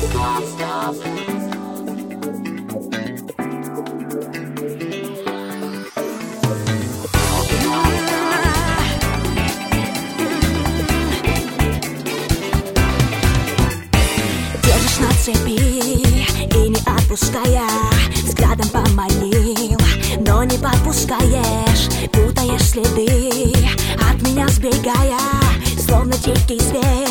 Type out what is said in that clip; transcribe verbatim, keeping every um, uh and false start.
Держишь на цепи и не отпуская, взглядом поманил, но не подпускаешь. Путаешь следы, от меня сбегая, словно дикий зверь.